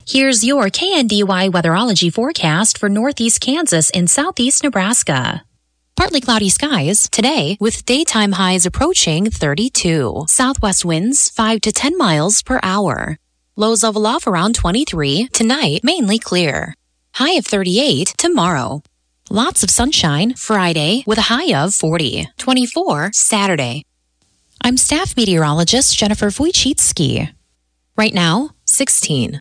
Here's your KNDY weatherology forecast for northeast Kansas and southeast Nebraska. Partly cloudy skies today with daytime highs approaching 32. Southwest winds 5 to 10 miles per hour. Lows level off around 23. Tonight, mainly clear. High of 38 tomorrow. Lots of sunshine Friday with a high of 40. 24 Saturday. I'm staff meteorologist Jennifer Wojcicki. Right now, 16.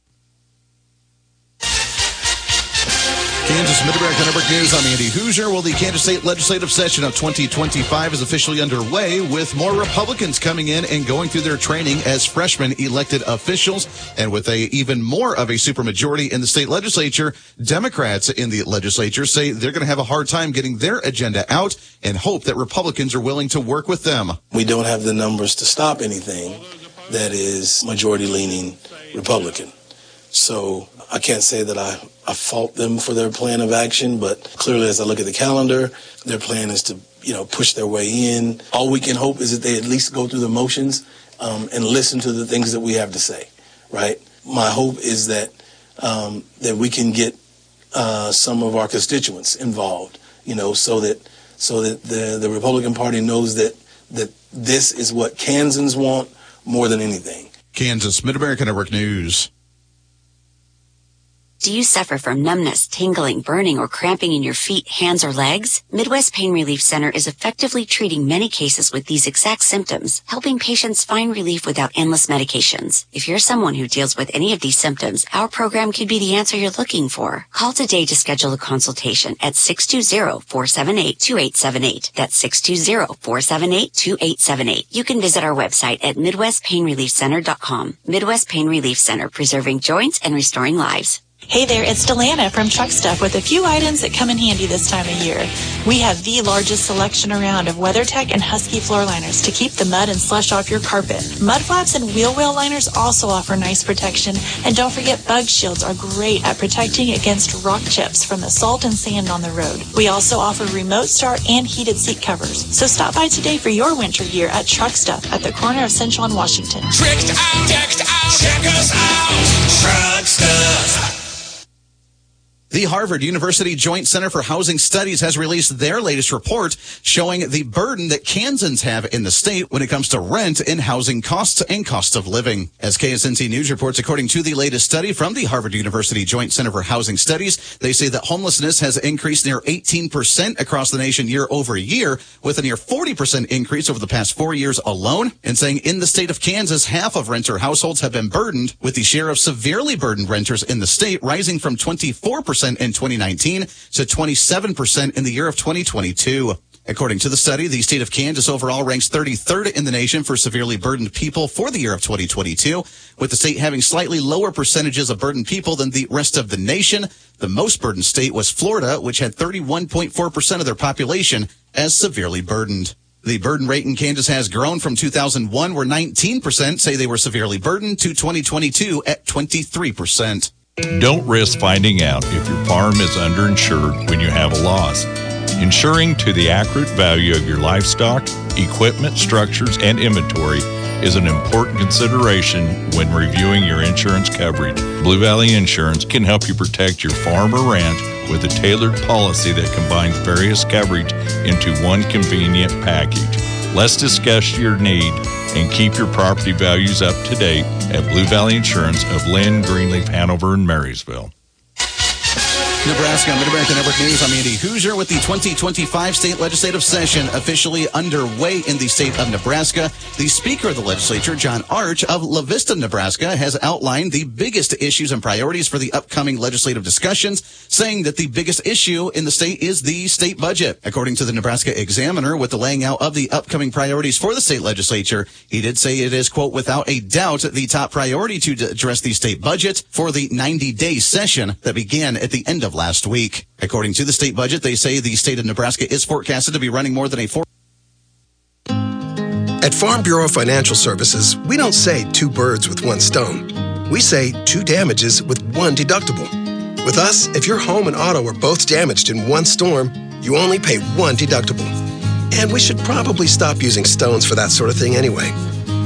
Kansas Mid-America Network News. I'm Andy Hoosier. Well, the Kansas State legislative session of 2025 is officially underway, with more Republicans coming in and going through their training as freshmen elected officials. And with even more of a supermajority in the state legislature, Democrats in the legislature say they're going to have a hard time getting their agenda out and hope that Republicans are willing to work with them. We don't have the numbers to stop anything that is majority-leaning Republican. So I can't say that I fault them for their plan of action, but clearly as I look at the calendar, their plan is to, push their way in. All we can hope is that they at least go through the motions and listen to the things that we have to say, right? My hope is that that we can get some of our constituents involved, so that the Republican Party knows that this is what Kansans want more than anything. Kansas Mid-America Network News. Do you suffer from numbness, tingling, burning, or cramping in your feet, hands, or legs? Midwest Pain Relief Center is effectively treating many cases with these exact symptoms, helping patients find relief without endless medications. If you're someone who deals with any of these symptoms, our program could be the answer you're looking for. Call today to schedule a consultation at 620-478-2878. That's 620-478-2878. You can visit our website at MidwestPainReliefCenter.com. Midwest Pain Relief Center, preserving joints and restoring lives. Hey there, it's Delana from Truck Stuff with a few items that come in handy this time of year. We have the largest selection around of WeatherTech and Husky floor liners to keep the mud and slush off your carpet. Mud flaps and wheel well liners also offer nice protection. And don't forget, bug shields are great at protecting against rock chips from the salt and sand on the road. We also offer remote start and heated seat covers. So stop by today for your winter gear at Truck Stuff at the corner of Central and Washington. Tricked out, decked out, check us out, Truck Stuff. The Harvard University Joint Center for Housing Studies has released their latest report showing the burden that Kansans have in the state when it comes to rent and housing costs and cost of living. As KSNC News reports, according to the latest study from the Harvard University Joint Center for Housing Studies, they say that homelessness has increased near 18% across the nation year over year, with a near 40% increase over the past 4 years alone, and saying in the state of Kansas, half of renter households have been burdened, with the share of severely burdened renters in the state rising from 24% in 2019 to 27% in the year of 2022. According to the study, the state of Kansas overall ranks 33rd in the nation for severely burdened people for the year of 2022, with the state having slightly lower percentages of burdened people than the rest of the nation. The most burdened state was Florida, which had 31.4% of their population as severely burdened. The burden rate in Kansas has grown from 2001, where 19% say they were severely burdened, to 2022 at 23%. Don't risk finding out if your farm is underinsured when you have a loss. Insuring to the accurate value of your livestock, equipment, structures, and inventory is an important consideration when reviewing your insurance coverage. Blue Valley Insurance can help you protect your farm or ranch with a tailored policy that combines various coverage into one convenient package. Let's discuss your need and keep your property values up to date at Blue Valley Insurance of Lynn, Greenleaf, Hanover, and Marysville. Nebraska Mid-America Network News. I'm Andy Hoosier with the 2025 state legislative session officially underway in the state of Nebraska. The Speaker of the Legislature, John Arch of La Vista, Nebraska, has outlined the biggest issues and priorities for the upcoming legislative discussions, saying that the biggest issue in the state is the state budget. According to the Nebraska Examiner, with the laying out of the upcoming priorities for the state legislature, he did say it is, quote, without a doubt, the top priority to address the state budget for the 90-day session that began at the end of last week. According to the state budget, they say the state of Nebraska is forecasted to be running more than a At Farm Bureau Financial Services, we don't say two birds with one stone. We say two damages with one deductible. With us, if your home and auto are both damaged in one storm, you only pay one deductible. And we should probably stop using stones for that sort of thing anyway.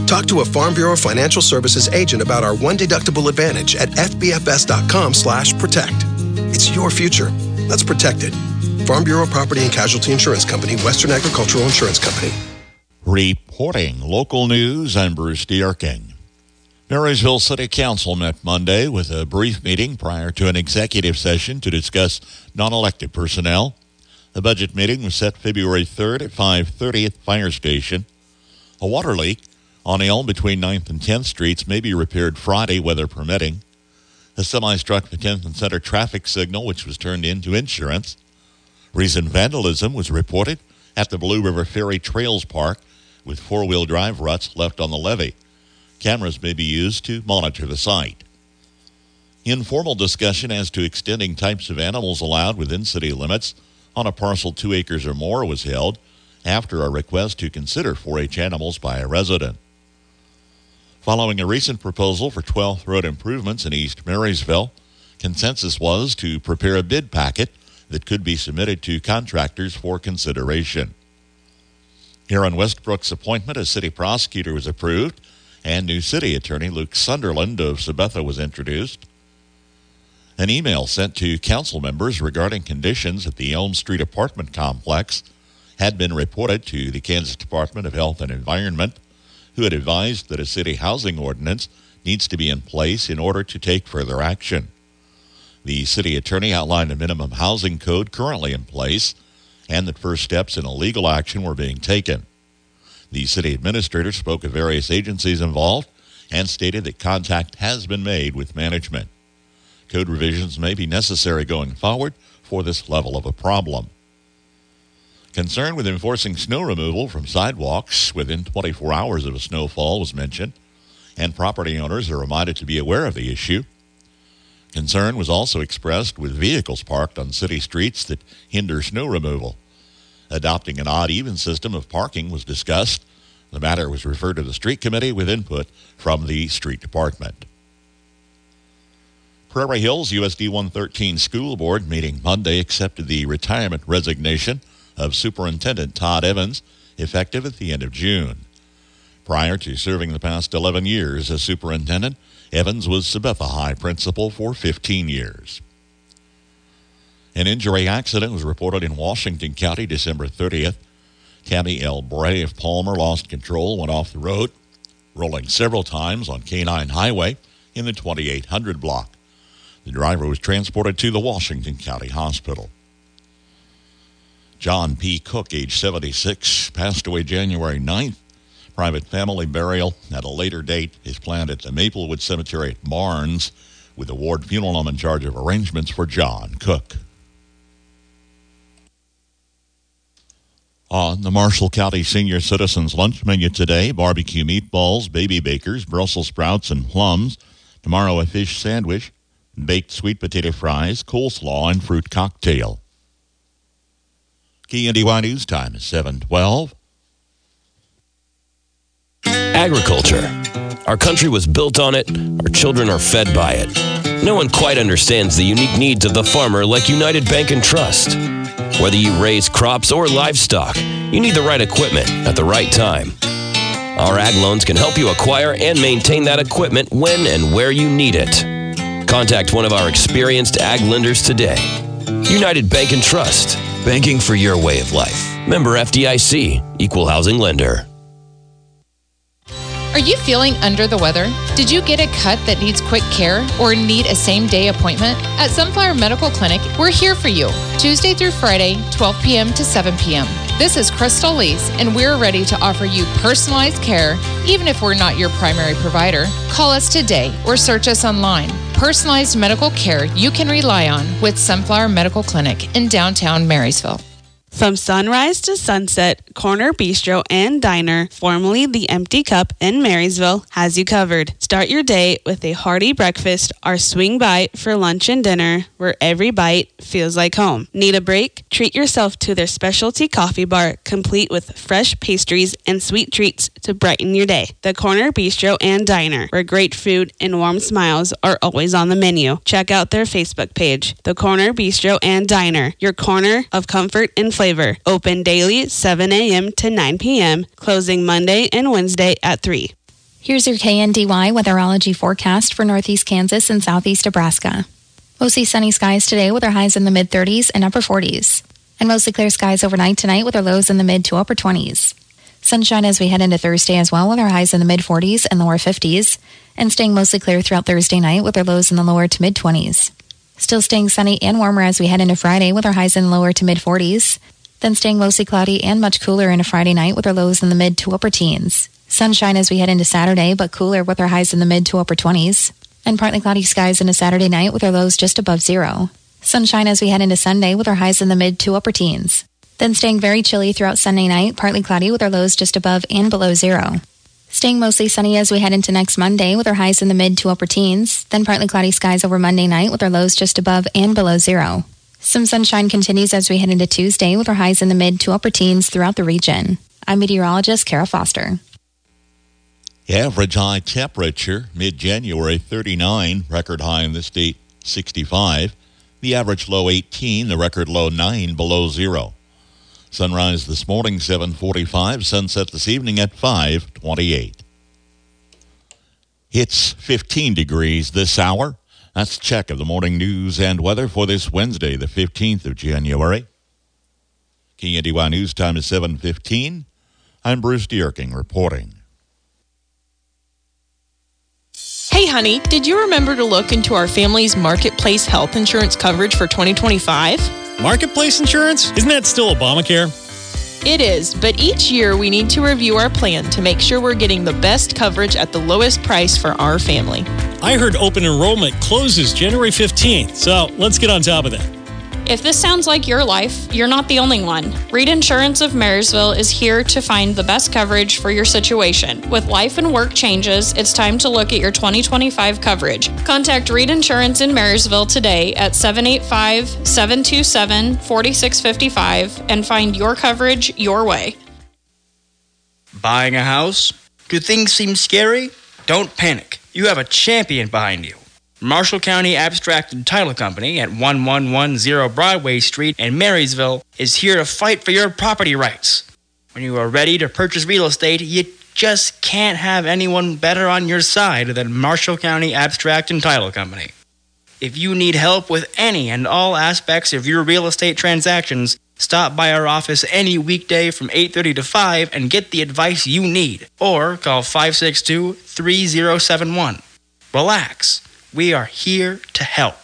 Talk to a Farm Bureau Financial Services agent about our one deductible advantage at fbfs.com/protect. It's your future. Let's protect it. Farm Bureau Property and Casualty Insurance Company, Western Agricultural Insurance Company. Reporting local news, I'm Bruce Dierking. Marysville City Council met Monday with a brief meeting prior to an executive session to discuss non-elected personnel. The budget meeting was set February 3rd at 5:30 at the fire station. A water leak on Elm between 9th and 10th Streets may be repaired Friday, weather permitting. A semi struck the 10th and Center traffic signal, which was turned into insurance. Recent vandalism was reported at the Blue River Ferry Trails Park, with four-wheel drive ruts left on the levee. Cameras may be used to monitor the site. Informal discussion as to extending types of animals allowed within city limits on a parcel 2 acres or more was held after a request to consider 4-H animals by a resident. Following a recent proposal for 12th Road improvements in East Marysville, consensus was to prepare a bid packet that could be submitted to contractors for consideration. Aaron Westbrook's appointment as city prosecutor was approved, and new city attorney Luke Sunderland of Sabetha was introduced. An email sent to council members regarding conditions at the Elm Street apartment complex had been reported to the Kansas Department of Health and Environment, who had advised that a city housing ordinance needs to be in place in order to take further action. The city attorney outlined a minimum housing code currently in place and that first steps in a legal action were being taken. The city administrator spoke of various agencies involved and stated that contact has been made with management. Code revisions may be necessary going forward for this level of a problem. Concern with enforcing snow removal from sidewalks within 24 hours of a snowfall was mentioned, and property owners are reminded to be aware of the issue. Concern was also expressed with vehicles parked on city streets that hinder snow removal. Adopting an odd-even system of parking was discussed. The matter was referred to the street committee with input from the street department. Prairie Hills USD 113 School Board meeting Monday accepted the retirement resignation of Superintendent Todd Evans, effective at the end of June. Prior to serving the past 11 years as superintendent, Evans was Sabetha High principal for 15 years. An injury accident was reported in Washington County December 30th. Tammy L. Bray of Palmer lost control, went off the road, rolling several times on K9 Highway in the 2800 block. The driver was transported to the Washington County Hospital. John P. Cook, age 76, passed away January 9th. Private family burial at a later date is planned at the Maplewood Cemetery at Barnes, with the Ward Funeral Home in charge of arrangements for John Cook. On the Marshall County Senior Citizens Lunch Menu today, barbecue meatballs, baby bakers, Brussels sprouts, and plums. Tomorrow, a fish sandwich, baked sweet potato fries, coleslaw, and fruit cocktail. KNDY News Time is 7:12. Agriculture. Our country was built on it. Our children are fed by it. No one quite understands the unique needs of the farmer like United Bank and Trust. Whether you raise crops or livestock, you need the right equipment at the right time. Our ag loans can help you acquire and maintain that equipment when and where you need it. Contact one of our experienced ag lenders today. United Bank and Trust. Banking for your way of life. Member FDIC. Equal housing lender. Are you feeling under the weather? Did you get a cut that needs quick care or need a same-day appointment? At Sunflower Medical Clinic, we're here for you, Tuesday through Friday, 12 p.m. to 7 p.m. This is Crystal Lease, and we're ready to offer you personalized care, even if we're not your primary provider. Call us today or search us online. Personalized medical care you can rely on with Sunflower Medical Clinic in downtown Marysville. From sunrise to sunset, Corner Bistro and Diner, formerly The Empty Cup in Marysville, has you covered. Start your day with a hearty breakfast or swing by for lunch and dinner, where every bite feels like home. Need a break? Treat yourself to their specialty coffee bar, complete with fresh pastries and sweet treats to brighten your day. The Corner Bistro and Diner, where great food and warm smiles are always on the menu. Check out their Facebook page, The Corner Bistro and Diner, your corner of comfort and flavor. Open daily 7 a.m. to 9 p.m., closing Monday and Wednesday at 3. Here's your KNDY weatherology forecast for northeast Kansas and southeast Nebraska. Mostly sunny skies today with our highs in the mid-30s and upper 40s. And mostly clear skies overnight tonight with our lows in the mid to upper 20s. Sunshine as we head into Thursday as well with our highs in the mid-40s and lower 50s. And staying mostly clear throughout Thursday night with our lows in the lower to mid-20s. Still staying sunny and warmer as we head into Friday with our highs in the lower to mid-40s. Then staying mostly cloudy and much cooler into Friday night with our lows in the mid to upper teens. Sunshine as we head into Saturday, but cooler with our highs in the mid to upper 20s. And partly cloudy skies into Saturday night with our lows just above zero. Sunshine as we head into Sunday with our highs in the mid to upper teens. Then staying very chilly throughout Sunday night, partly cloudy with our lows just above and below zero. Staying mostly sunny as we head into next Monday with our highs in the mid to upper teens. Then partly cloudy skies over Monday night with our lows just above and below zero. Some sunshine continues as we head into Tuesday with our highs in the mid to upper teens throughout the region. I'm meteorologist Kara Foster. Average high temperature, mid-January, 39. Record high in the state, 65. The average low, 18. The record low, 9 below zero. Sunrise this morning, 7:45. Sunset this evening at 5:28. It's 15 degrees this hour. That's a check of the morning news and weather for this Wednesday, the 15th of January. KNDY News Time is 7:15. I'm Bruce Dierking reporting. Hey, honey, did you remember to look into our family's Marketplace health insurance coverage for 2025? Marketplace insurance? Isn't that still Obamacare? It is, but each year we need to review our plan to make sure we're getting the best coverage at the lowest price for our family. I heard open enrollment closes January 15th, so let's get on top of that. If this sounds like your life, you're not the only one. Reed Insurance of Marysville is here to find the best coverage for your situation. With life and work changes, it's time to look at your 2025 coverage. Contact Reed Insurance in Marysville today at 785-727-4655 and find your coverage your way. Buying a house? Do things seem scary? Don't panic. You have a champion behind you. Marshall County Abstract and Title Company at 1110 Broadway Street in Marysville is here to fight for your property rights. When you are ready to purchase real estate, you just can't have anyone better on your side than Marshall County Abstract and Title Company. If you need help with any and all aspects of your real estate transactions, stop by our office any weekday from 8:30 to 5 and get the advice you need. Or call 562-3071. Relax. We are here to help.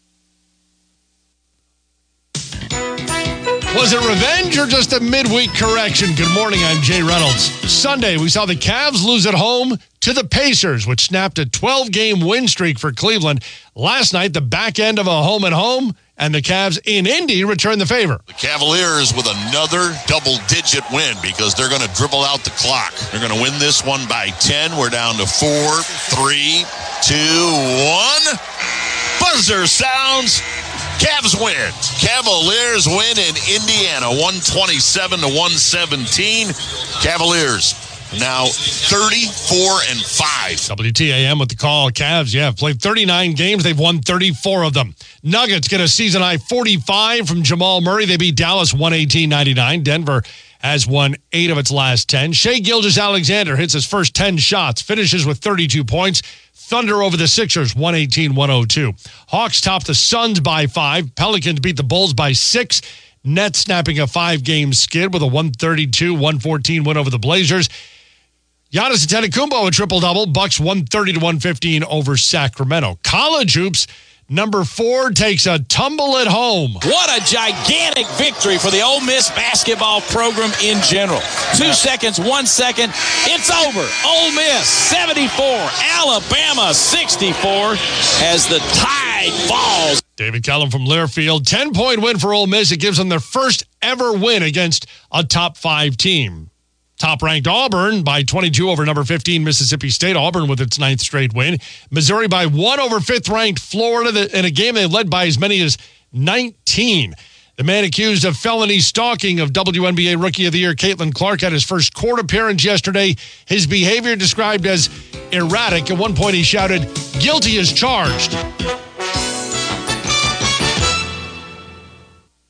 Was it revenge or just a midweek correction? Good morning, I'm Jay Reynolds. Sunday, we saw the Cavs lose at home to the Pacers, which snapped a 12-game win streak for Cleveland. Last night, the back end of a home-and-home, and the Cavs in Indy returned the favor. The Cavaliers with another double-digit win because they're going to dribble out the clock. They're going to win this one by 10. We're down to 4, 3, 2, 1. Buzzer sounds. Cavs win. Cavaliers win in Indiana, 127-117. Cavaliers now 34-5. WTAM with the call. Cavs, have played 39 games. They've won 34 of them. Nuggets get a season high 45 from Jamal Murray. They beat Dallas 118-99. Denver has won 8 of its last 10. Shai Gilgeous-Alexander hits his first 10 shots, finishes with 32 points. Thunder over the Sixers, 118-102. Hawks top the Suns by 5. Pelicans beat the Bulls by 6. Nets snapping a 5-game skid with a 132-114 win over the Blazers. Giannis Antetokounmpo a triple-double. Bucks 130-115 over Sacramento. College hoops. Number 4 takes a tumble at home. What a gigantic victory for the Ole Miss basketball program in general. 2 seconds, 1 second. It's over. Ole Miss 74, Alabama 64 as the tide falls. David Kellum from Learfield. 10-point win for Ole Miss. It gives them their first ever win against a top 5 team. Top-ranked Auburn by 22 over number 15 Mississippi State. Auburn with its 9th straight win. Missouri by 1 over 5th-ranked Florida in a game they led by as many as 19. The man accused of felony stalking of WNBA Rookie of the Year Caitlin Clark had his first court appearance yesterday. His behavior described as erratic. At one point he shouted, "Guilty as charged."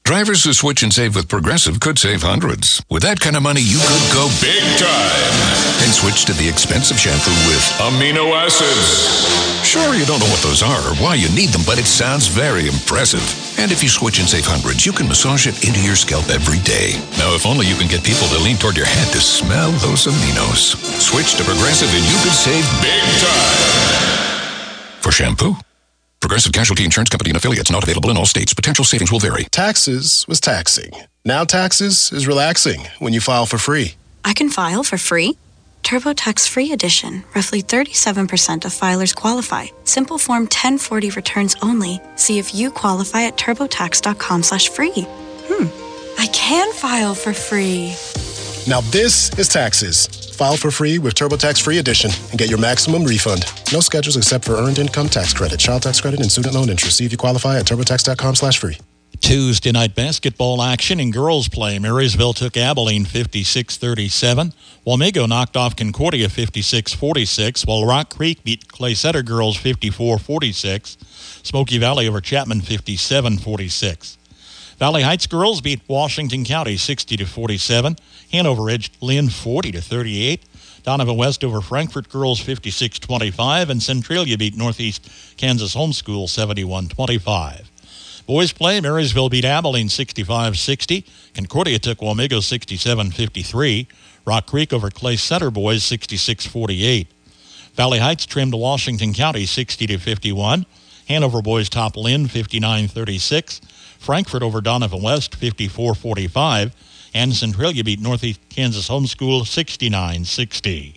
Drivers who switch and save with Progressive could save hundreds. With that kind of money, you could go big time and switch to the expensive shampoo with amino acids. Sure, you don't know what those are or why you need them, but it sounds very impressive. And if you switch and save hundreds, you can massage it into your scalp every day. Now, if only you can get people to lean toward your head to smell those aminos. Switch to Progressive and you could save big time. For shampoo. Progressive Casualty Insurance Company and affiliates, not available in all states. Potential savings will vary. Taxes was taxing. Now taxes is relaxing when you file for free. I can file for free? TurboTax Free Edition. Roughly 37% of filers qualify. Simple Form 1040 returns only. See if you qualify at turbotax.com/free. I can file for free. Now this is taxes. File for free with TurboTax Free Edition and get your maximum refund. No schedules except for earned income tax credit, child tax credit, and student loan interest. See if you qualify at turbotax.com/free. Tuesday night basketball action in girls play. Marysville took Abilene 56-37. Wamego knocked off Concordia 56-46, while Rock Creek beat Clay Center girls 54-46. Smoky Valley over Chapman 57-46. Valley Heights girls beat Washington County 60-47. Hanover edged Lynn 40-38. Donovan West over Frankfort girls 56-25, and Centralia beat Northeast Kansas Homeschool 71-25. Boys play, Marysville beat Abilene 65-60. Concordia took Wamego 67-53. Rock Creek over Clay Center boys 66-48. Valley Heights trimmed Washington County 60-51. Hanover boys top Lynn 59-36. Frankfort over Donovan West 54-45. And Centralia beat Northeast Kansas Homeschool 69-60.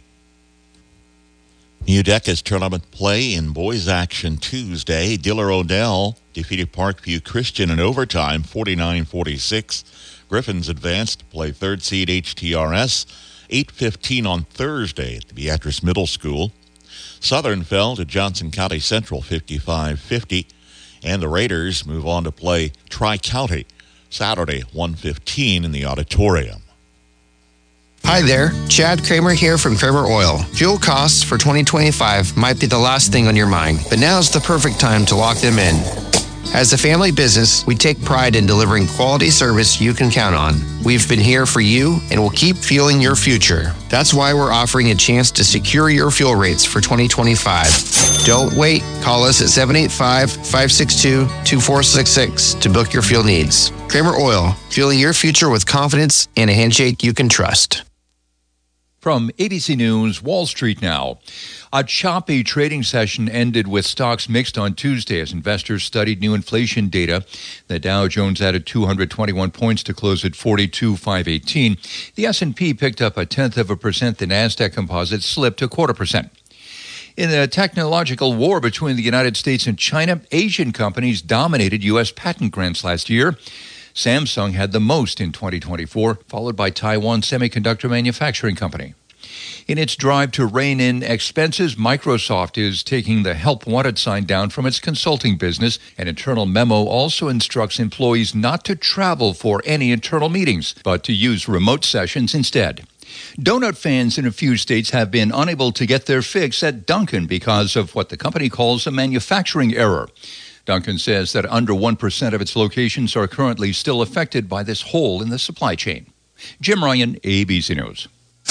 New Decca's tournament play in boys action Tuesday. Diller Odell defeated Parkview Christian in overtime 49-46. Griffins advanced to play third seed HTRS 8:15 on Thursday at the Beatrice Middle School. Southern fell to Johnson County Central 55-50. And the Raiders move on to play Tri-County Saturday 1:15 in the auditorium. Hi there, Chad Kramer here from Kramer Oil. Fuel costs for 2025 might be the last thing on your mind, but now's the perfect time to lock them in. As a family business, we take pride in delivering quality service you can count on. We've been here for you and will keep fueling your future. That's why we're offering a chance to secure your fuel rates for 2025. Don't wait. Call us at 785-562-2466 to book your fuel needs. Kramer Oil, fueling your future with confidence and a handshake you can trust. From ABC News, Wall Street now. A choppy trading session ended with stocks mixed on Tuesday as investors studied new inflation data. The Dow Jones added 221 points to close at 42,518. The S&P picked up 0.1%. The Nasdaq Composite slipped 0.25%. In the technological war between the United States and China, Asian companies dominated U.S. patent grants last year. Samsung had the most in 2024, followed by Taiwan Semiconductor Manufacturing Company. In its drive to rein in expenses, Microsoft is taking the help wanted sign down from its consulting business. An internal memo also instructs employees not to travel for any internal meetings, but to use remote sessions instead. Donut fans in a few states have been unable to get their fix at Dunkin' because of what the company calls a manufacturing error. Dunkin' says that under 1% of its locations are currently still affected by this hole in the supply chain. Jim Ryan, ABC News.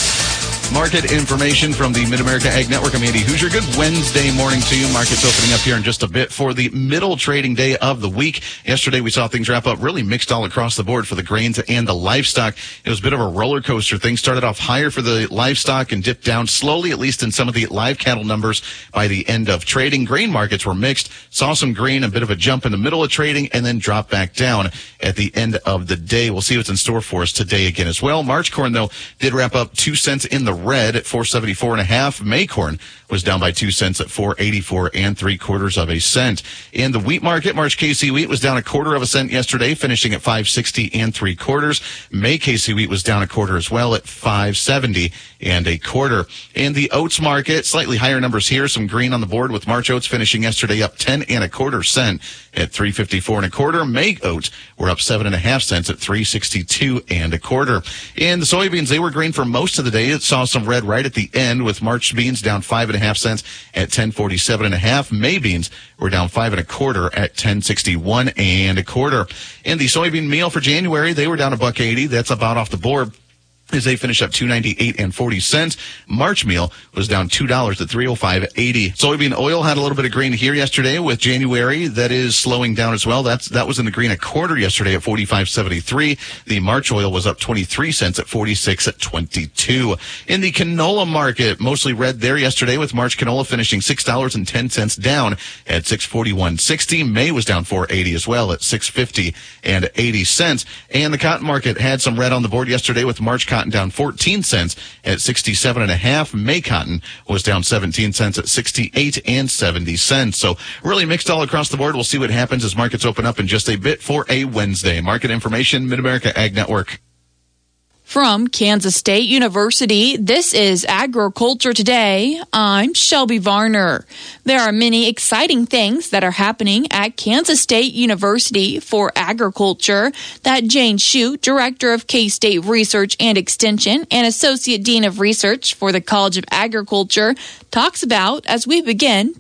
Market information from the Mid-America Ag Network. I'm Andy Hoosier. Good Wednesday morning to you. Markets opening up here in just a bit for the middle trading day of the week. Yesterday, we saw things wrap up really mixed all across the board for the grains and the livestock. It was a bit of a roller coaster. Things started off higher for the livestock and dipped down slowly, at least in some of the live cattle numbers by the end of trading. Grain markets were mixed. Saw some grain, a bit of a jump in the middle of trading, and then drop back down at the end of the day. We'll see what's in store for us today again as well. March corn, though, did wrap up 2 cents in the red at 4.74.5. May corn was down by 2 cents at 4.84 3/4 cents. In the wheat market, March KC wheat was down 1/4 cent yesterday, finishing at 5.60 3/4. May KC wheat was down 1/4 as well at 5.70 1/4. In the oats market, slightly higher numbers here. Some green on the board with March oats finishing yesterday up 10 1/4 cent at 3.54 1/4. May oats were up 7.5 cents at 3.62 1/4. In the soybeans, they were green for most of the day. It saw some red right at the end, with March beans down 5.5 cents at 10.47.5. May beans were down 5 1/4 at 10.61 1/4. And the soybean meal for January, they were down $1.80. That's about off the board, as they finish up $2.98 40. March meal was down $2 at $3.05.80. Soybean oil had a little bit of green here yesterday, with January that is slowing down as well. That was in the green 1/4 yesterday at $45.73. The March oil was up 23 cents at $46.22. In the canola market, mostly red there yesterday, with March canola finishing $6.10 down at $641.60. May was down $4.80 as well at $650.80. And the cotton market had some red on the board yesterday, with March cotton down 14 cents at 67.5. May cotton was down 17 cents at 68.70 cents. So really mixed all across the board. We'll see what happens as markets open up in just a bit for a Wednesday. Market information, Mid-America Ag Network. From Kansas State University, this is Agriculture Today. I'm Shelby Varner. There are many exciting things that are happening at Kansas State University for agriculture that Jane Hsu, Director of K-State Research and Extension and Associate Dean of Research for the College of Agriculture, talks about as we begin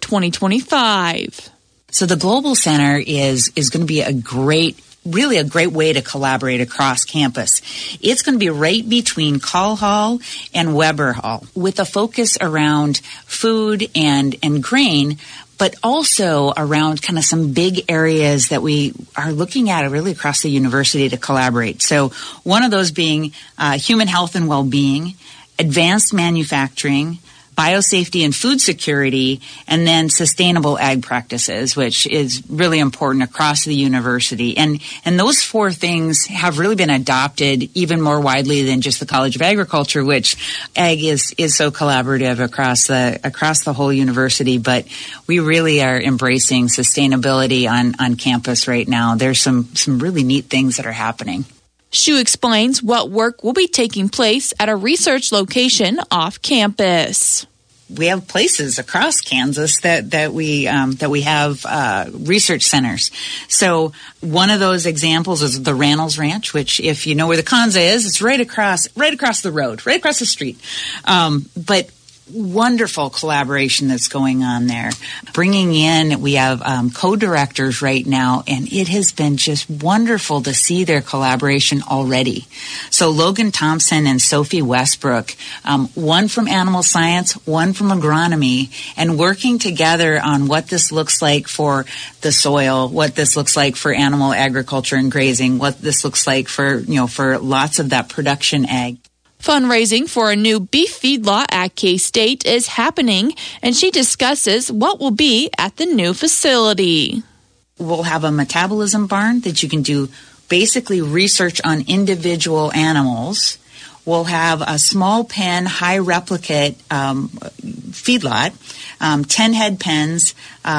2025. So the Global Center is going to be really a great way to collaborate across campus. It's going to be right between Call Hall and Weber Hall, with a focus around food and grain, but also around kind of some big areas that we are looking at really across the university to collaborate. So one of those being human health and well-being, advanced manufacturing, biosafety and food security, and then sustainable ag practices, which is really important across the university. And those four things have really been adopted even more widely than just the College of Agriculture, which ag is so collaborative across the whole university. But we really are embracing sustainability on campus right now. There's some really neat things that are happening. Hsu explains what work will be taking place at a research location off campus. We have places across Kansas that we have research centers. So one of those examples is the Rannells Ranch, which, if you know where the Kanza is, it's right across the road, right across the street. But wonderful collaboration that's going on there. We have co-directors right now, and it has been just wonderful to see their collaboration already. So Logan Thompson and Sophie Westbrook, one from animal science, one from agronomy, and working together on what this looks like for the soil, what this looks like for animal agriculture and grazing, what this looks like for lots of that production ag. Fundraising for a new beef feedlot at K-State is happening, and she discusses what will be at the new facility. We'll have a metabolism barn that you can do basically research on individual animals. We'll have a small pen, high replicate feedlot, 10 head pens,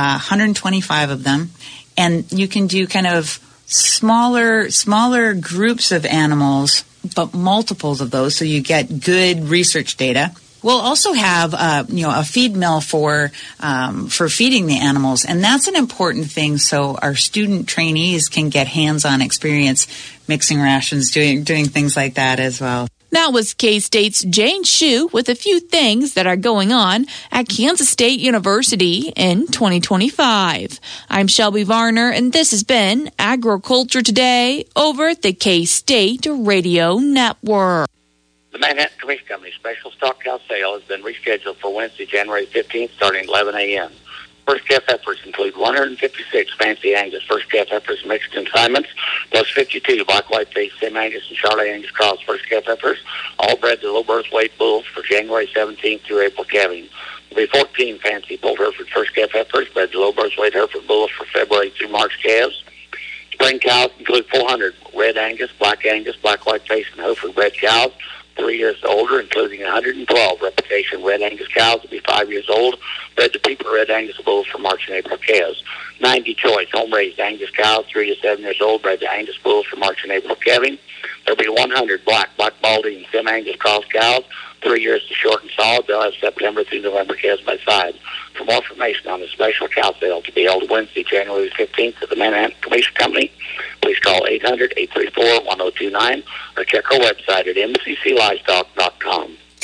125 of them, and you can do kind of smaller groups of animals, but multiples of those, so you get good research data. We'll also have, a feed mill for feeding the animals, and that's an important thing. So our student trainees can get hands-on experience mixing rations, doing things like that as well. That was K-State's Jane Hsu with a few things that are going on at Kansas State University in 2025. I'm Shelby Varner, and this has been Agriculture Today over at the K-State Radio Network. The Manhattan Commission Company special stock cow sale has been rescheduled for Wednesday, January 15th, starting at 11 a.m. First calf heifers include 156 fancy Angus first calf heifers mixed consignments, plus 52 black white face Sim Angus and Charlotte Angus cross first calf heifers, all bred to low birth weight bulls for January 17th through April calving. There will be 14 fancy Polled Hereford first calf heifers bred to low birth weight Hereford bulls for February through March calves. Spring cows include 400 red Angus, black white face, and Hereford bred cows, 3 years older, including 112 replication red Angus cows to be 5 years old, bred to Peeper red Angus bulls for March and April calves. 90 choice home-raised Angus cows, 3 to 7 years old, bred to Angus bulls for March and April calving. There'll be 100 black baldy, and Sim Angus cross cows, 3 years to short and solid. They'll have September through November calves by size. For more information on the special cow sale to be held Wednesday, January 15th at the Manhattan Commission Company, please call 800-834-1029 or check our website at mcclivestock.com.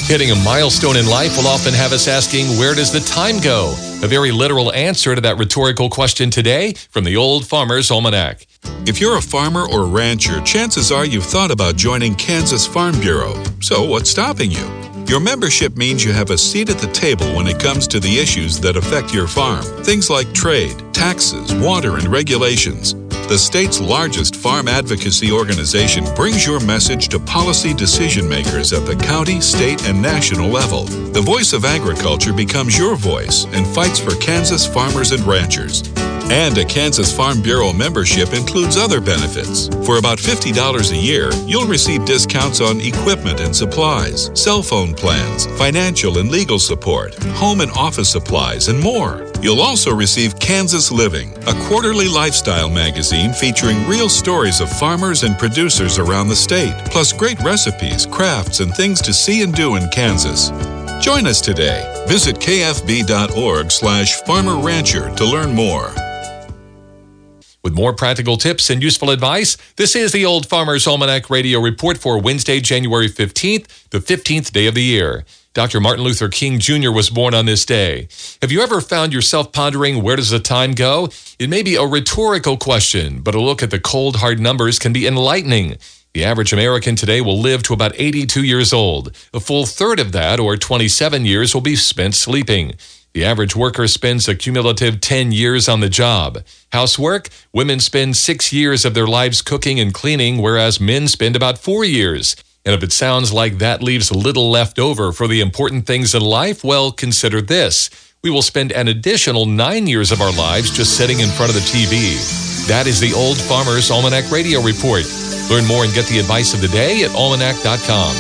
Hitting a milestone in life will often have us asking, where does the time go? A very literal answer to that rhetorical question today from the Old Farmer's Almanac. If you're a farmer or rancher, chances are you've thought about joining Kansas Farm Bureau. So what's stopping you? Your membership means you have a seat at the table when it comes to the issues that affect your farm. Things like trade, taxes, water, and regulations. The state's largest farm advocacy organization brings your message to policy decision makers at the county, state, and national level. The voice of agriculture becomes your voice and fights for Kansas farmers and ranchers. And a Kansas Farm Bureau membership includes other benefits. For about $50 a year, you'll receive discounts on equipment and supplies, cell phone plans, financial and legal support, home and office supplies, and more. You'll also receive Kansas Living, a quarterly lifestyle magazine featuring real stories of farmers and producers around the state, plus great recipes, crafts, and things to see and do in Kansas. Join us today. Visit kfb.org/farmer-rancher to learn more. With more practical tips and useful advice, this is the Old Farmer's Almanac Radio Report for Wednesday, January 15th, the 15th day of the year. Dr. Martin Luther King Jr. was born on this day. Have you ever found yourself pondering, where does the time go? It may be a rhetorical question, but a look at the cold, hard numbers can be enlightening. The average American today will live to about 82 years old. A full third of that, or 27 years, will be spent sleeping. The average worker spends a cumulative 10 years on the job. Housework, women spend 6 years of their lives cooking and cleaning, whereas men spend about 4 years. And if it sounds like that leaves little left over for the important things in life, well, consider this. We will spend an additional 9 years of our lives just sitting in front of the TV. That is the Old Farmer's Almanac Radio Report. Learn more and get the advice of the day at almanac.com.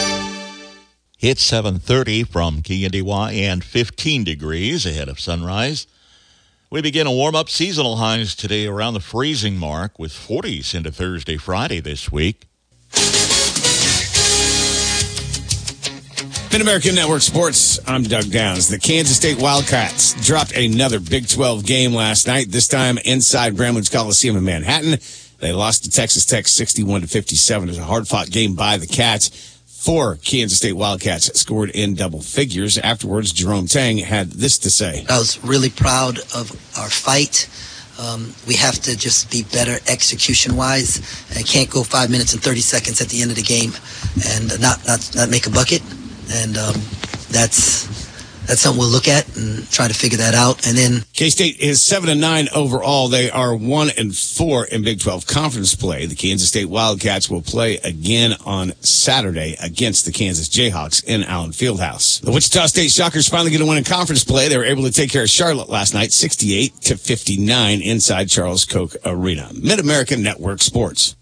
It's 7:30 from KNDY and 15 degrees ahead of sunrise. We begin a warm-up. Seasonal highs today around the freezing mark with 40s into Thursday, Friday this week. Mid-American Network Sports, I'm Doug Downs. The Kansas State Wildcats dropped another Big 12 game last night, this time inside Bramlage Coliseum in Manhattan. They lost to Texas Tech 61-57. It was a hard-fought game by the Cats. 4 Kansas State Wildcats scored in double figures. Afterwards, Jerome Tang had this to say. I was really proud of our fight. We have to just be better execution-wise. I can't go 5 minutes and 30 seconds at the end of the game and not make a bucket. And that's something we'll look at and try to figure that out. And then K-State is 7-9 overall. They are 1-4 in Big 12 conference play. The Kansas State Wildcats will play again on Saturday against the Kansas Jayhawks in Allen Fieldhouse. The Wichita State Shockers finally get a win in conference play. They were able to take care of Charlotte last night, 68-59 inside Charles Koch Arena. Mid-American Network Sports.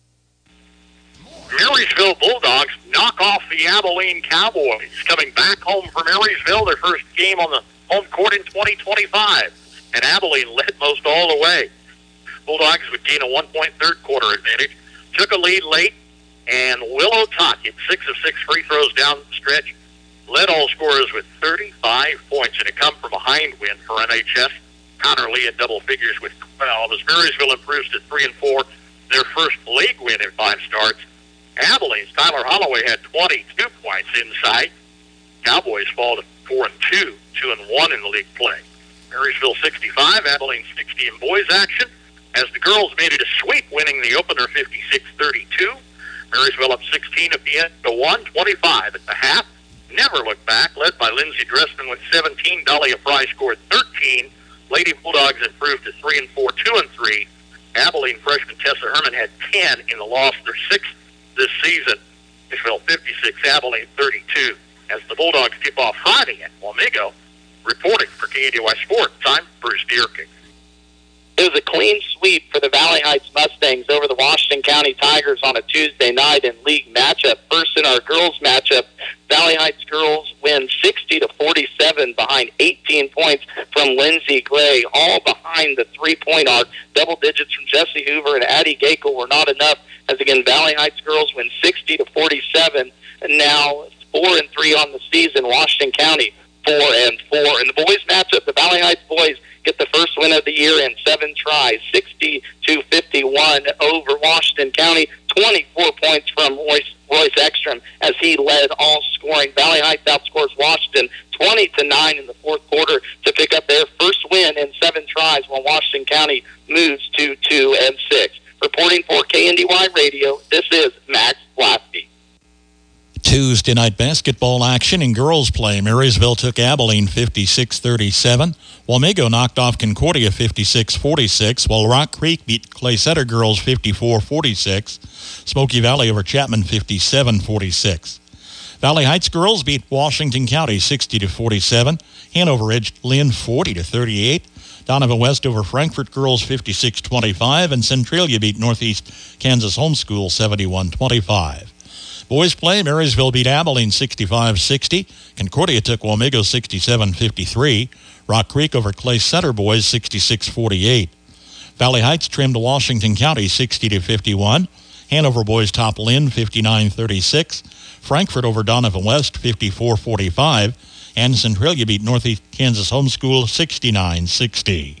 Marysville Bulldogs knock off the Abilene Cowboys. Coming back home from Marysville, their first game on the home court in 2025. And Abilene led most all the way. Bulldogs would gain a 1-point third quarter advantage. Took a lead late, and Willow Tuck hit 6 of 6 free throws down the stretch. Led all scorers with 35 points, and it come from a hind win for NHS. Connor Lee in double figures with 12. As Marysville improves to 3-4, their first league win in 5 starts. Abilene's Tyler Holloway had 22 points inside. Cowboys fall to 4-2, 2-1 in the league play. Marysville 65, Abilene 60 in boys action, as the girls made it a sweep, winning the opener 56-32. Marysville up 16 at the end to 125 at the half. Never looked back, led by Lindsey Dressman with 17. Dahlia Fry scored 13. Lady Bulldogs improved to 3-4, 2-3. Abilene freshman Tessa Herman had 10 in the loss, their 6th this season. Marysville 56, Abilene 32. As the Bulldogs tip off Friday at Wamego. Reporting for KNDY Sports, I'm Bruce Dierking. It was a clean sweep for the Valley Heights Mustangs over the Washington County Tigers on a Tuesday night in league matchup. First in our girls matchup, Valley Heights girls win 60-47 behind 18 points from Lindsay Gray, all behind the three-point arc. Double digits from Jesse Hoover and Addie Gakel were not enough, as again Valley Heights girls win 60-47, and now 4-3 on the season. Washington County 4-4. In the boys matchup, the Valley Heights boys get the first win of the year in 7 tries, 60-51 over Washington County. 24 points from Royce Ekstrom as he led all scoring. Valley Heights outscores Washington 20-9 in the fourth quarter to pick up their first win in 7 tries, while Washington County moves to 2-6. Reporting for KNDY Radio, this is Max Blasky. Tuesday night basketball action in girls play. Marysville took Abilene 56-37. Wamego knocked off Concordia 56-46, while Rock Creek beat Clay Center girls 54-46. Smoky Valley over Chapman 57-46. Valley Heights girls beat Washington County 60-47. Hanover edged Lynn 40-38. Donovan West over Frankfort girls 56-25, and Centralia beat Northeast Kansas Homeschool 71-25. Boys play, Marysville beat Abilene 65-60. Concordia took Wamego 67-53. Rock Creek over Clay Center boys 66-48. Valley Heights trimmed Washington County 60-51. Hanover boys top Lynn 59-36. Frankfort over Donovan West 54-45. And Centralia beat Northeast Kansas Homeschool 69-60.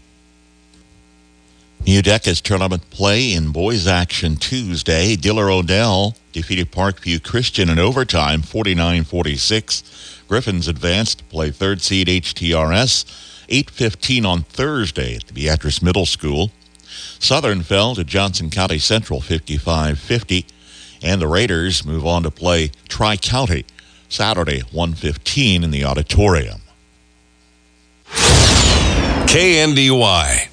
New Decca's tournament play in boys action Tuesday. Diller Odell defeated Parkview Christian in overtime 49-46. Griffins advanced to play third seed HTRS 8:15 on Thursday at the Beatrice Middle School. Southern fell to Johnson County Central 55-50. And the Raiders move on to play Tri-County Saturday 1:15 in the auditorium. KNDY.